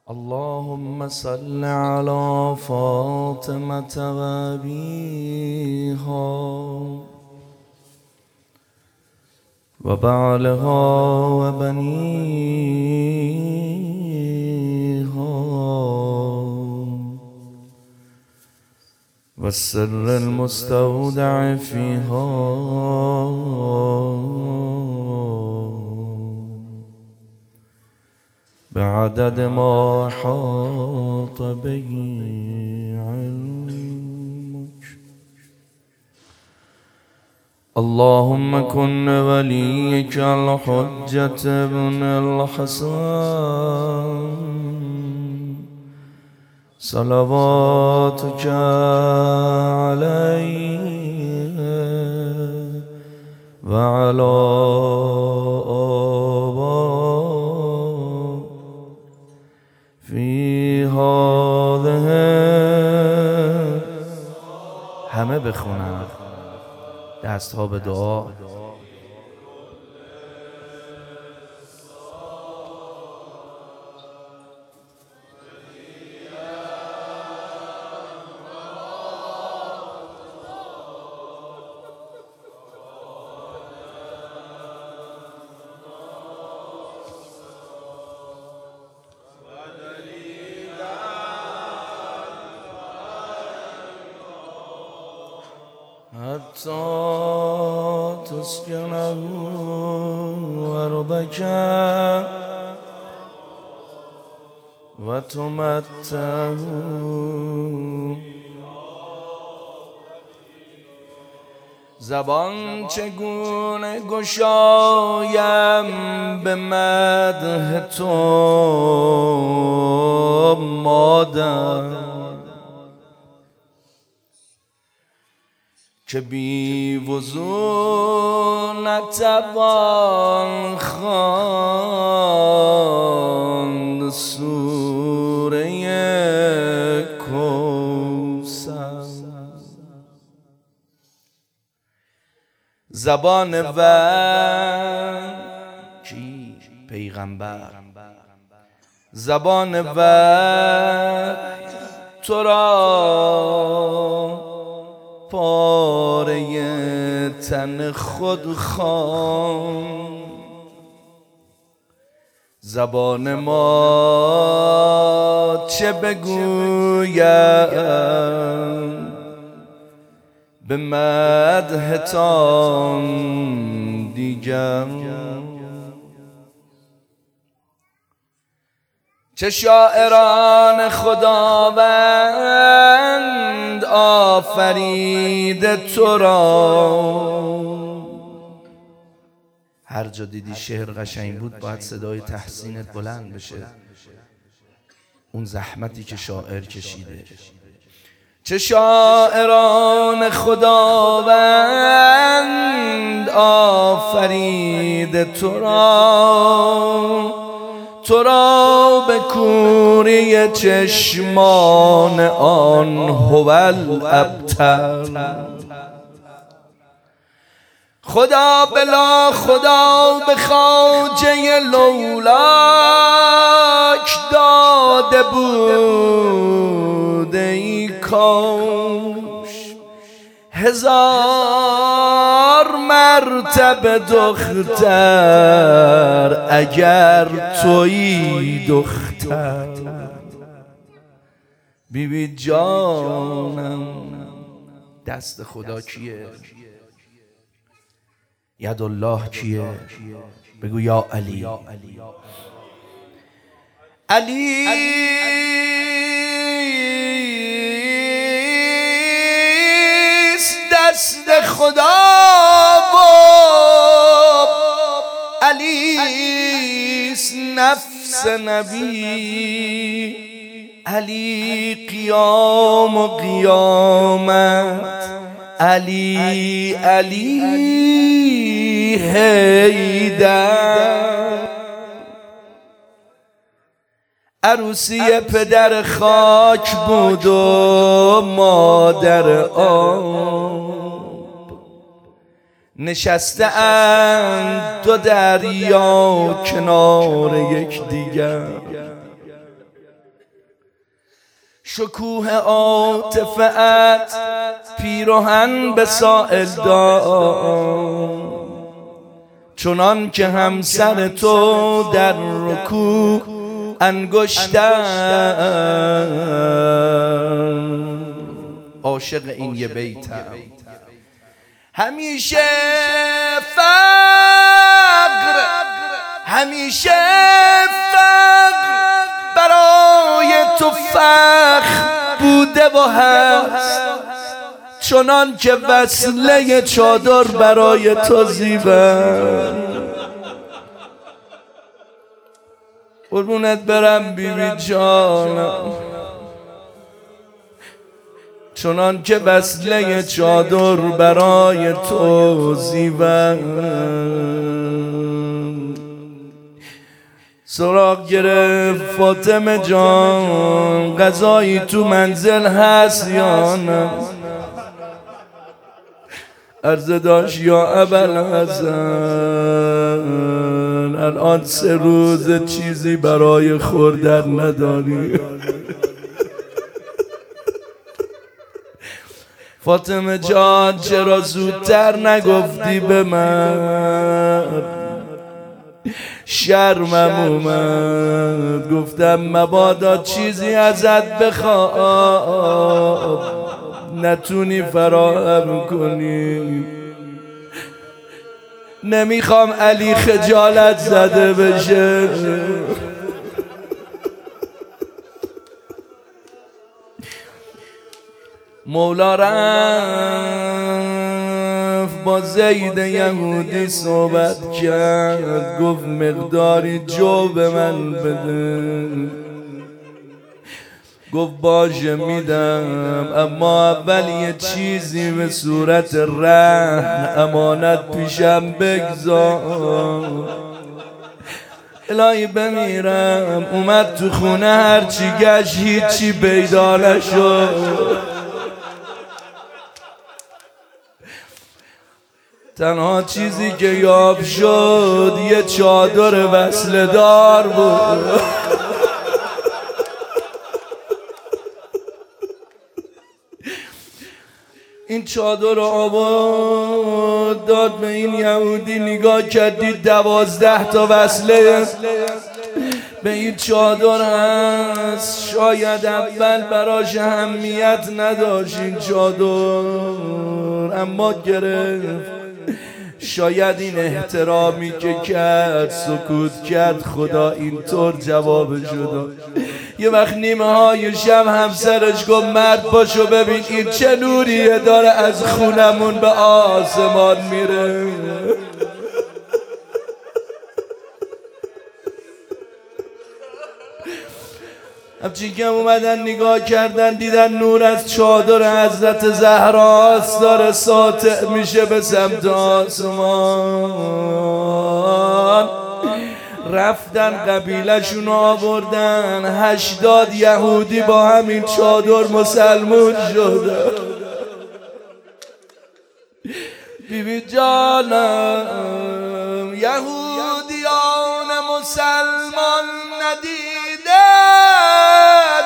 اللهم صل على فاطمة وأبيها وبعلها وبنيها والسر المستودع فيها بعدد ما أحاط به علمك. اللهم كن وليك الحجة ابن الحسن صلواتك عليه وعلى فی هذه همه بخونن دست ها به دعا. حتى تسكنه أرضك وتمتعه زبان چگونه گشایم به مدح تو مادر که بی وضو نتوان خواند سوره کوثر. زبان وحی پیغمبر زبان وحی تو را پاره تن خود خوان. زبان ما چه بگویم به مدحتان دیگر. چه شاعران خداوند آفرید تو را. هر جا دیدی شعر قشنگ بود باید صدای تحسینت بلند بشه، اون زحمتی که شاعر کشیده. چه شاعران خداوند آفرید تو را، تو را به کوری چشمان آن هوال ابتر. خدا بلا خدا به خواجه لولاک داده بود ای کاش هزار مرتبه دختر اگر تویی دختر. بیبی جانم دست خدا کیه؟ ید الله کیه؟ بگو یا علی. علی دست خدا و علیست نفس نبی. علی قیام و قیامت، علی علی حیدر. عروسی پدر خاک بود و مادر آب، نشسته اند دو دریا کنار یک دیگر. شکوه عاطفه‌ات پیراهن به سائل داد، چنان که همسر تو در رکوع انگشتر. عاشق این یه بیتم. همیشه فقر، همیشه فقر برای تو فخر بوده و هست، چنان که وصله چادر برای تو زیبا. قربونت برم بیبی جانم، چنان که وصله چادر برای تو زیبا. سراغ گرفت فاطمه جان، غذایی تو منزل هست یا نه؟ عرضه داشت یا ابوالحسن، الان 3 روز چیزی برای خوردن نداری. فاطمه جان چرا زودتر نگفتی به من؟ شرمم اومد، گفتم مبادا چیزی ازت بخوام نتونی فراهم کنی. نمیخوام علی خجالت زده بشه. مولا رفت با زید یهودی صحبت کرد، گفت مقداری جو به من بده. گفت باشه میدم، اما اول یه چیزی به صورت رهن امانت پیشم بگذار. الهی بمیرم. اومد تو خونه، هرچی گشت هیچی پیدا نشد. تنها چیزی که یاب شد یه چادر وصله دار بود. این چادر رو آورد داد به این یهودی، نگاه کردید 12 تا وصله به این چادر هست. شاید اول براش اهمیت نداشت این چادر، اما گرفت. شاید این احترامی که کرد، سکوت کرد، خدا اینطور جوابشو داد. یه وقت نیمه های شب همسرش گفت مرد باشو ببین این چه نوریه داره از خونمون به آسمان میره. همچین که اومدن نگاه کردن، دیدن نور از چادر حضرت زهراست داره ساطع میشه به سمت آسمان. رفتن قبیلشون آوردن، 80 یهودی با همین چادر مسلمون شده. بیبی جانم یهودیان مسلمان ندیدن،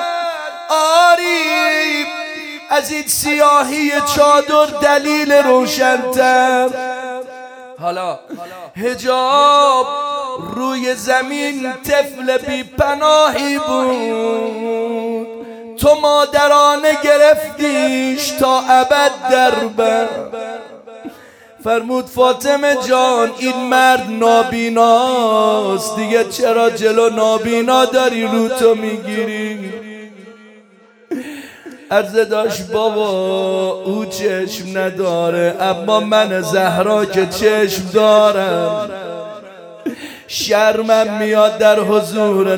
آری از این سیاهی چادر دلیل روشن‌تر. حالا حجاب روی زمین طفل بی پناهی بود، تو مادرانه گرفتیش تا ابد در بر. فرمود فاطمه جان این مرد نابیناست دیگه، چرا جلو نابینا داری رو تو میگیری؟ عرضه داشت بابا او چشم نداره، اما من زهرا که چشم دارم. شرمم میاد در حضور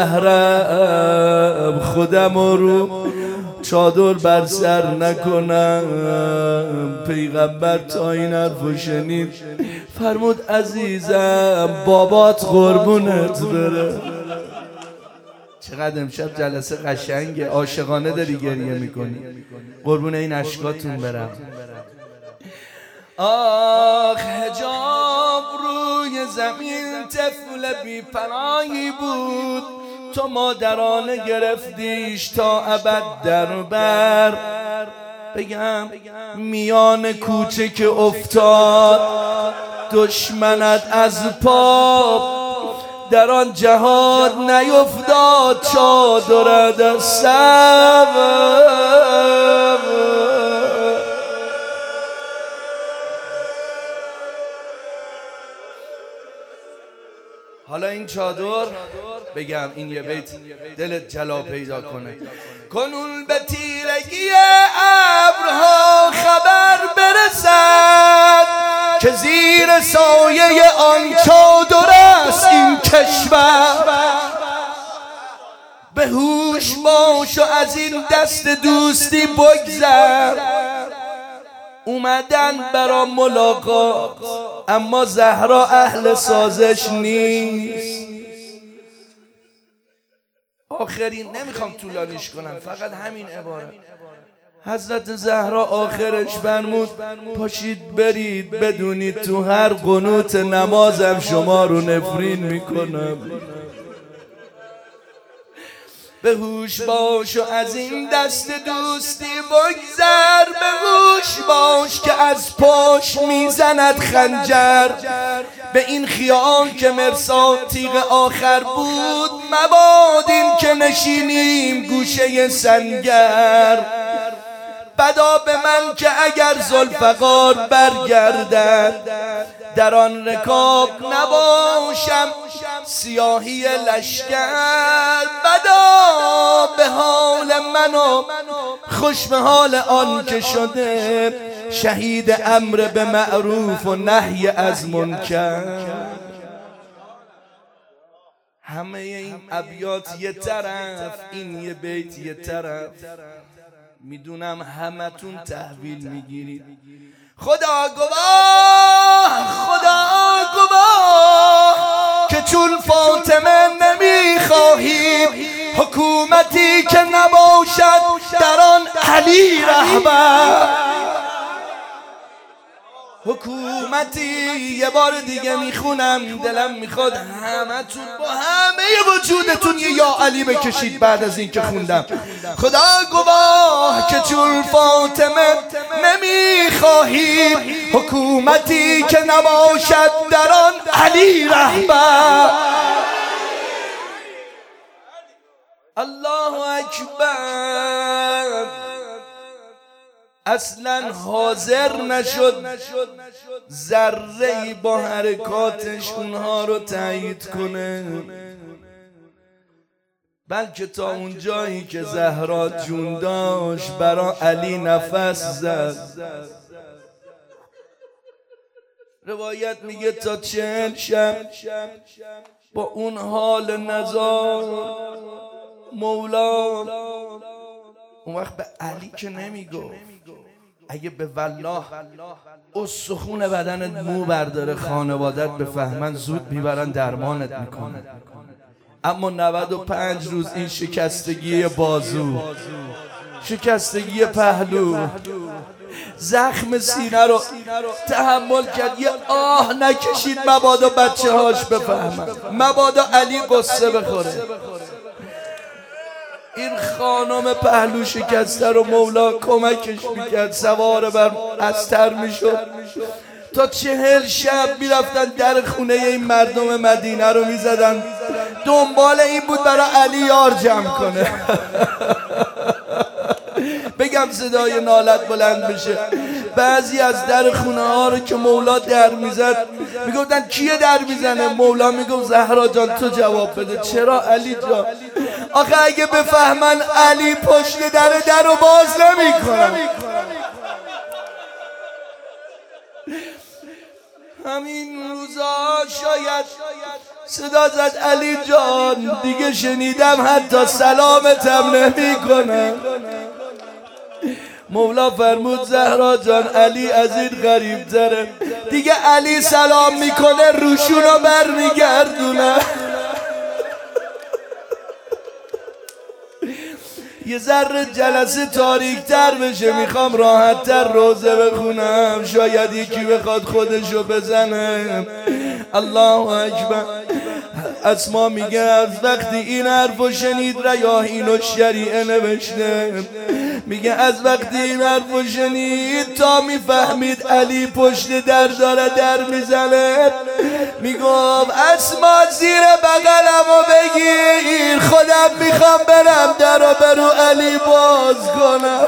نامحرم خودم رو چادر بر سر نکنم. پیغمبر تا این حرفو شنید فرمود عزیزم بابات قربونت بره. چقدر امشب جلسه قشنگه، عاشقانه داری گریه میکنی. قربون این اشکاتون برم. آخ حجاب روی زمین طفل بی پناهی بود، تو مادرانه گرفتیش تا ابد در بر. بگم میان کوچه که افتاد دشمنت از پا، در آن جهاد نیفتاد چادرت از سر. حالا این چادر بگم این یه بیت دلت جلا پیدا کنه. کنون به تیرگی ابرها خبر برسد که زیر سایه آن چادر است این کشور. به هوش باش و از این دست دوستی بگذر. اومدن برا ملاقات اما زهرا اهل سازش نیست. آخرین نمیخوام طولانیش کنم، فقط همین عبارت. حضرت زهرا آخرش فرمود پاشید برید بدونید تو هر قنوت نمازم شما رو نفرین میکنم. به هوش باش و از این دست دوستی بگذر. به هوش باش که از پاش میزند خنجر. به این خیال که مرصاد تیغ آخر بود مباد این که نشینیم گوشه سنگر. بدا به من که اگر ذوالفقار برگردد در آن رکاب نباشم سیاهی لشکر. بدا به حال من و خوش به حال آن که شده شهید امر به معروف و نهی از منکر. همه این ابیات یه طرف، این یه بیت یه طرف. میدونم همتون تحویل میگیرید. خدا گواه، خدا گواه که چون فاطمه نمیخواهیم حکومتی که نباشد در آن علی رهبر. حکومتی یه بار دیگه میخونم، دلم میخواد همتون با همه وجودتون یه یا علی بکشید بعد از این که خوندم. خدا گواه که چون فاطمه نمیخواهیم حکومتی که نباشد در آن علی رهبر. الله اکبر. اصلا حاضر نشد ذره‌ای با حرکاتش اونها رو تایید کنه، بلکه تا اون جایی که زهرا جون داشت برا علی نفس زد. روایت میگه تا 40 شب با اون حال نزار مولا اون وقت به علی که نمیگو، اگه به والله استخون بدنت مو برداره خانوادت بفهمن زود میبرن درمانت میکنن. اما 95 روز این شکستگی بازو، شکستگی پهلو، زخم سینه رو تحمل کرد. یه آه نکشید مبادا بچه هاش بفهمن، مبادا علی قصه بخوره. این خانم پهلو شکسته رو مولا کمکش میکرد، سوار بر استر میشد. تا 40 شب میرفتن در خونه این مردم مدینه رو میزدن، دنبال این بود برای علی یار جمع کنه. بگم صدای نالت بلند بشه. بعضی از در خونه ها رو که مولا در میزد میگفتن کیه در میزنه؟ مولا میگفت زهرا جان تو جواب بده. چرا علی جان؟ آخه اگه بفهمن علی پشت در رو باز نمیکنن. همین روزا شاید صدا زد علی جان دیگه شنیدم حتی سلامتم نمیکنن. مولا فرمود زهرا جان علی از این غریب تره، دیگه علی سلام میکنه روشونو بر میگردونه. یه ذره جلسه تاریک تر بشه، میخوام راحت تر روزه بخونم، شاید یکی بخواد خودشو بزنه. الله اکبر. اسما میگه از وقتی این حرفو شنید ریاحین و شریعه نوشته، میگه از وقتی این حرفو شنید تا میفهمید علی پشت در داره در میزنه، میگفت اسما زیر بغلمو بگیر، خودم میخوام برم درو برو علی باز کنم.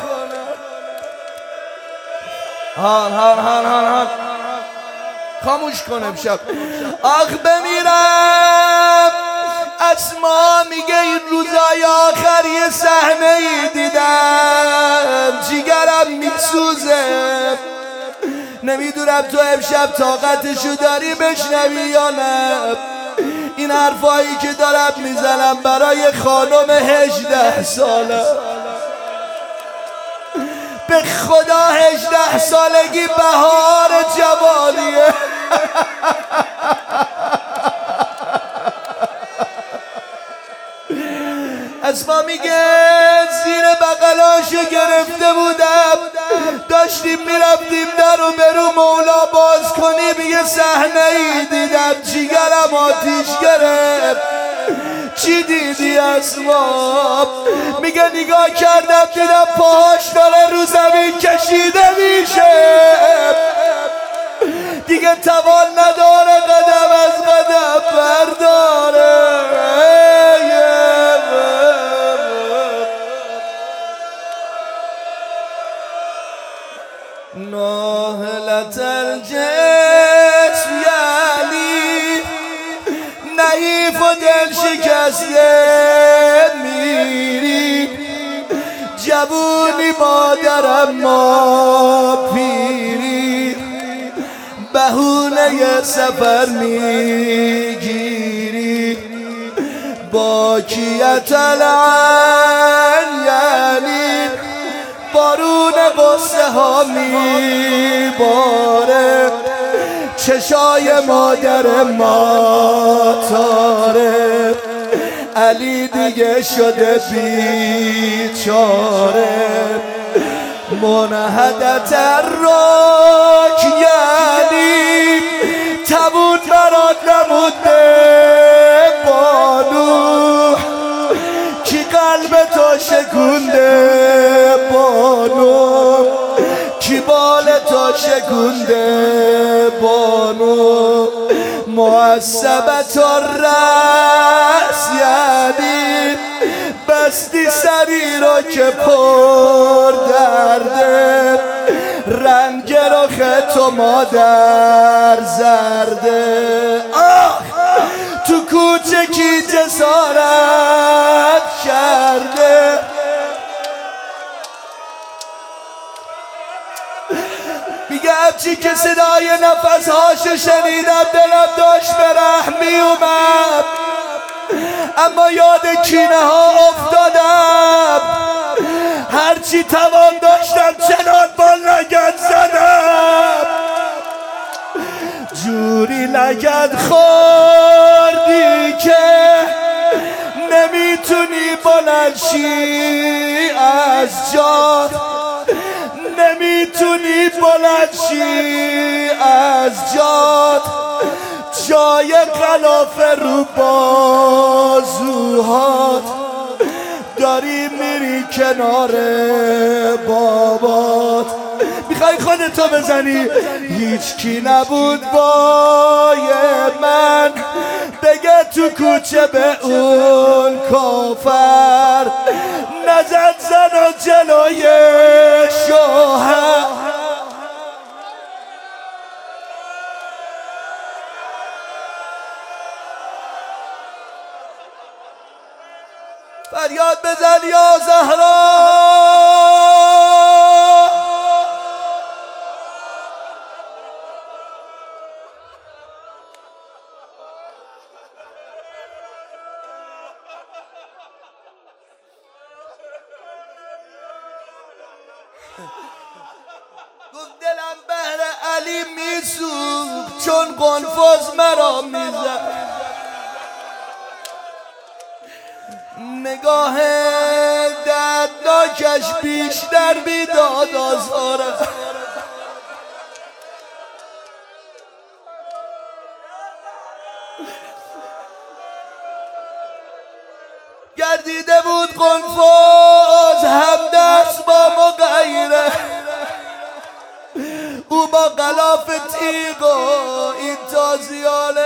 هان خاموش کن امشب. آخ بمیرم. اسما میگه این روزای آخر یه صحنه ای دیدم جیگرم میسوزه، نمیدونم تو امشب طاقتشو داری بشنوی یا نه. این حرفایی که دارم میزنم برای خانم 18 ساله، به خدا 18 سالگی بهار جوانیه. اسما میگه زیر بغلاشو گرفته بودم، داشتیم میرفتیم در و برو مولا باز کنی، میگه صحنه ای دیدم جیگرم آتیش گرفت. چی دیدی اسما؟ میگه نگاه کردم دیدم پاهاش داره رو زمین کشیده میشه، دیگه توان نداره قدم از قدم برداره. ناهلت الجسم یعنی نحیف و دل شکسته میری، جوونی مادرم ما پیری، بهونه سفر میگیری، باکیت العین یعنی بارون قصه ها میباره، چشای مادر ما تاره، علی دیگه شده بیچاره، منحدت الراک یعنی تبون برات نمونده بانو، کی قلب تو شکونده بانو، کی بال تو شکونده بانو، معصبت الرأس یعنی بستی سری رو که پر درده، رنگ رخ تو مادر زرده. آه تو کوچه کی جسارت کرده، میگه همچی که صدای نفسهاشو شنیدم دلم داشت به رحم میومد، اما یاد کینه ها افتادم، هرچی توان داشتم چنان با لگد زدم، جوری لگد خوردی که نمیتونی بلند شی از جا، نمیتونی بلند شی از جات، جای غلافه رو بازوهات، داری میری کنار بابات. میخوای خودتو بزنی؟ هیچ کی نبود بای من بگه تو کوچه به اون کافر نزد زن و جلوی شوهر. فریاد بزن یا زهرا. گفت دلم بهر علی میسوخت چون قنفذ مرا میزد، نگاه دردناکش بیشتر میداد آزاره. دیده بود قنفذ همدست با مغیره، او با غلاف تیغ و این تازیان